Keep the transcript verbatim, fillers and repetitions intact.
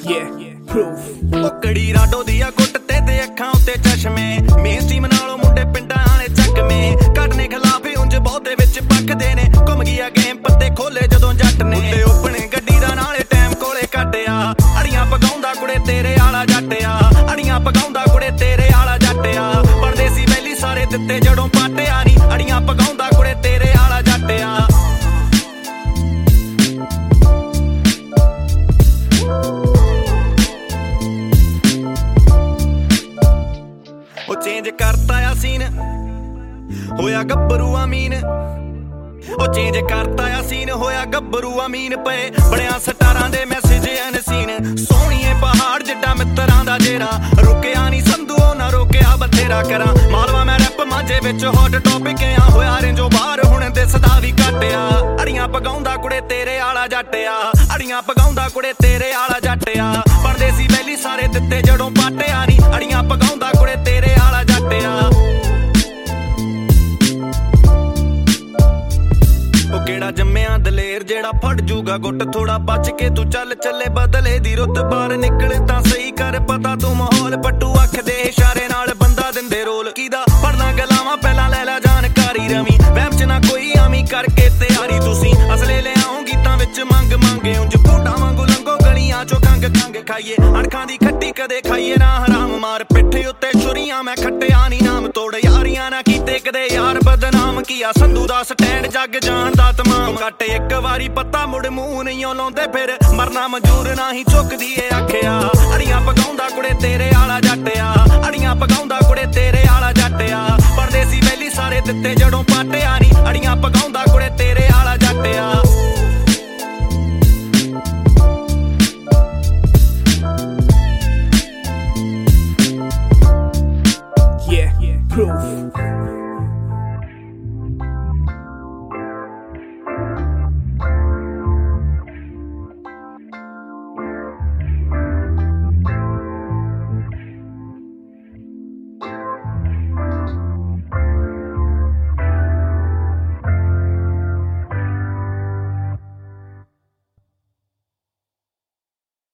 Yeah, proof. ਕੁਕੜੀ ਰਾਡੋ ਦੀ ਆ ਗੁੱਟ ਤੇ ਤੇ ਅੱਖਾਂ ਉੱਤੇ ਚਸ਼ਮੇ ਮੇਨ ਟੀਮ ਨਾਲੋਂ ਮੁੰਡੇ ਪਿੰਡਾਂ ਵਾਲੇ ਚੱਕਵੇਂ ਕੱਢਨੇ ਖਿਲਾਫ ਉਂਝ ਬਹੁਤੇ ਵਿੱਚ ਪੱਕਦੇ ਨੇ ਘੁੰਮ ਗਿਆ ਗੇਮ ਪੱਤੇ ਖੋਲੇ ਜਦੋਂ ਜੱਟ ਨੇ ਉੱਤੇ ਓਪਣੇ ਗੱਡੀ ਦਾ ਨਾਲੇ ਟਾਈਮ ਕੋਲੇ ਕੱਢਿਆ ਅੜੀਆਂ ਪਕਾਉਂਦਾ ਕੁੜੇ ਤੇਰੇ ਆਲਾ ਜੱਟਿਆ ਅੜੀਆਂ ਪਕਾਉਂਦਾ ਕੁੜੇ ਤੇਰੇ ਆਲਾ ਜੱਟਿਆ ਪਰਦੇਸੀ ਵੈਲੀ ਸਾਰੇ ਦਿੱਤੇ ਜੜੋਂ ਪਾਟਿਆ ਨਹੀਂ ਅੜੀਆਂ ਪਕਾਉਂਦਾ ਕੁੜੇ ਤੇਰੇ ਆਲਾ ਜੱਟਿਆ ਉਹ ਚੇਂਜ ਕਰਤਾ ਆ ਸੀਨ ਹੋਇਆ ਗੱਭਰੂ ਅਮੀਨ ਉਹ ਚੇਂਜ ਕਰਤਾ ਆ ਸੀਨ ਹੋਇਆ ਗੱਭਰੂ ਅਮੀਨ ਪਏ ਬਣਿਆ ਸਟਾਰਾਂ ਦੇ ਮੈਸੇਜ ਅਨਸੀਨ ਸੋਹਣੀਏ ਪਹਾੜ ਜਿੱਡਾ ਮਿੱਤਰਾਂ ਦਾ ਜੇਰਾ ਰੁਕਿਆ ਨਹੀਂ ਸੰਧੂ ਉਹ ਨਾ ਰੋਕਿਆ ਬਥੇਰਾ ਕਰਾਂ ਮਾਲਵਾ ਮੈਂ ਰੈਪ ਮਾਝੇ ਵਿੱਚ ਹੌਟ ਟੌਪਿਕ ਆ ਹੋਇਆ ਰੇਂਜੋ ਬਾਹਰ ਹੁਣ ਦਿਸਦਾ ਵੀ ਘਟਿਆ ਅੜੀਆਂ ਪਗਾਉਂਦਾ ਕੁੜੇ ਤੇਰੇ ਆਲਾ ਜੱਟਿਆ ਅੜੀਆਂ ਪਗਾਉਂਦਾ ਕੁੜੇ ਤੇਰੇ ਆਲਾ ਜੱਟਿਆ ਪਰਦੇਸੀ ਵੈਲੀ ਸਾਰੇ ਦਿੱਤੇ ਜੜੋਂ ਪਾਟਿਆ ਨਹੀਂ ਅੜੀਆਂ ਪਗਾਉਂਦਾ ਕੁੜੇ ਤੇਰੇ ਆਲਾ ਜੱਟਿਆ ਉਹ ਕਿਹੜਾ ਜੰਮਿਆ ਦਲੇਰ ਜਿਹੜਾ ਫੜ ਜੂਗਾ ਗੁੱਟ ਥੋੜਾ ਬਚ ਕੇ ਤੂੰ ਚੱਲ ਚੱਲੇ ਬਦਲੇ ਦੀ ਰੁੱਤ ਬਾਹਰ ਨਿਕਲੇ ਤਾਂ ਸਹੀ ਕਰ ਪਤਾ ਤੂੰ ਮਾਹੌਲ ਪੱਟੂ ਅੱਖ ਦੇ ਇਸ਼ਾਰੇ ਨਾਲ ਬੰਦਾ ਦਿੰਦੇ ਰੋਲ ਕਿਦਾ ਪੜਨਾ ਗਲਾਵਾਂ ਪਹਿਲਾਂ ਲੈ ਲੈ ਜਾਣਕਾਰੀ ਰਵੀ ਵਹਿਮ ਚ ਨਾ ਕੋਈ ਆਮੀ ਕਰਕੇ ਤਿਆਰੀ ਤੁਸੀਂ ਅਸਲੇ ਲੈ ਆਉਂ ਗੀਤਾਂ ਵਿੱਚ ਮੰਗ ਮੰਗੇ ਉਂਝ ਫੋਟਾ ਵਾਂਗੂ ਲੰਘੋ ਗਲੀਆਂ ਚੋਂ ਕੰਗ ਕੰਗ ਖਾਈਏ ਅਣਖਾਂ ਦੀ ਖੱਟੀ ਕਦੇ ਖਾਈਏ ਨਾ ਹਰਾਮ ਮਾਰ ਪਿੱਠੇ ਉੱਤੇ ਛੁਰੀਆਂ ਮੈਂ ਖੱਟਿਆ ਨੀ ਨਾਮ ਤੋੜ ਯਾਰੀਆਂ ਨਾ ਕੀਤੇ ਕਦੇ ਯਾਰ ਬਦਨਾਮ ਕੀਆ ਸੰਧੂ ਦਾ ਸਟੈਂਡ ਜੱਗ ਜਾਣ ਦਾ ਤਮਾਮ ਕੱਟ ਇੱਕ ਵਾਰੀ ਪੱਤਾ ਮੁੜ ਮੂੰਹ ਨਹੀਂ ਲਾਉਂਦੇ ਫਿਰ ਮਰਨਾ ਮਨਜ਼ੂਰ ਨਹੀਂ ਝੁਕਦੀ ਏ ਆਖਿਆ ਅੜੀਆਂ ਪਗਾਉਂਦਾ ਕੁੜੇ ਤੇਰੇ ਆਲਾ ਜੱਟਿਆ ਅੜੀਆਂ ਪਗਾਉਂਦਾ ਕੁੜੇ ਤੇਰੇ ਆਲਾ ਜੱਟਿਆ ਪਰਦੇਸੀ ਵੈਲੀ ਸਾਰੇ ਦਿੱਤੇ ਜੜੋਂ ਪਾਟਿਆ ਨਹੀਂ ਅੜੀਆਂ ਪਗਾਉਂਦਾ ਕੁੜੇ ਤੇਰੇ ਆਲਾ ਜੱਟਿਆ